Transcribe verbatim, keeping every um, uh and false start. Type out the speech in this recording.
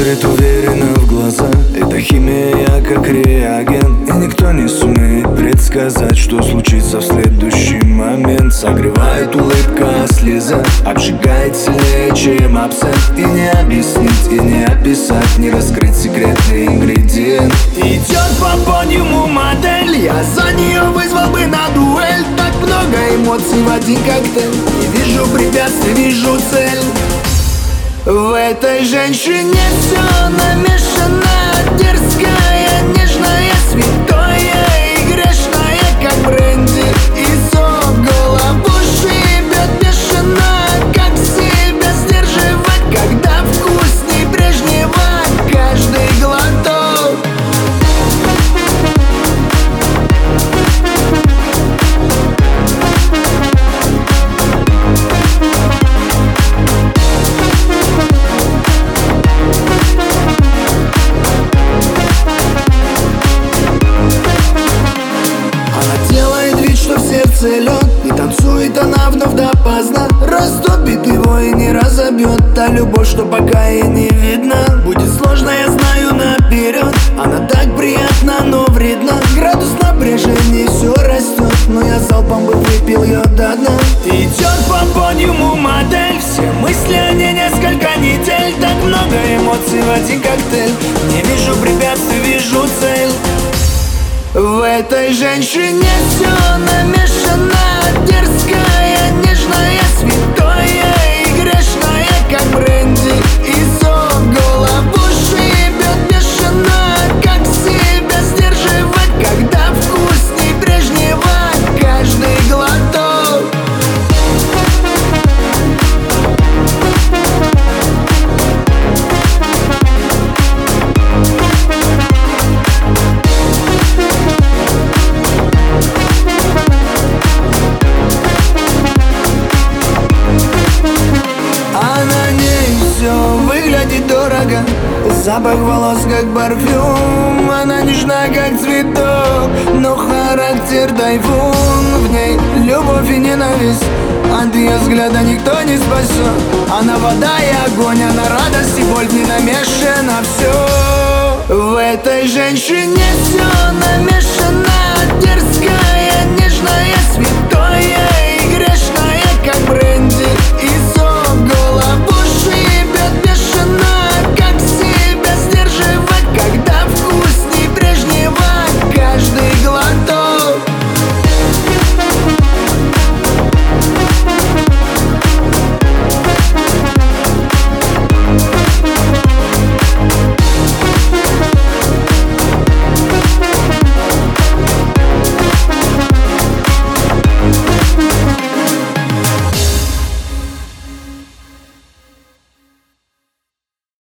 смотрит уверенно в глаза. Это химия как реагент, и никто не сумеет предсказать, что случится в следующий момент. Согревает улыбка, слеза обжигает сильнее, чем абсент. И не объяснить, и не описать, не раскрыть секретный ингредиент. Идет по подиуму модель, я за нее вызвал бы на дуэль. Так много эмоций в один коктейль, не вижу препятствий, вижу цель. В этой женщине все намешано, дерзкая, нежная, святое и грешное, как бренди и сок. Голову шибет бешено, как себя сдерживать, когда вкусней прежнего каждый глоток. Лед, и танцует она вновь допоздна, растопит его и не разобьет. Та любовь, что пока и не видно. Будет сложно, я знаю наперед. Она так приятна, но вредна. Градус напряжения все растет, но я залпом бы выпил ее до дна. Идет по подиуму модель, все мысли о ней несколько недель. Так много эмоций в один коктейль, не вижу препятствий, вижу цель. В этой женщине все намешано, дерзкая, нежная, святое и грешное, как бренди и сок. Голову шибет бешено, как себя сдерживать, когда вкусней прежнего каждый глоток. Выглядит дорого, запах волос как парфюм. Она нежна как цветок, но характер тайфун. В ней любовь и ненависть, от ее взгляда никто не спасет. Она вода и огонь, она радость и боль, в ней намешано все. В этой женщине все намешано,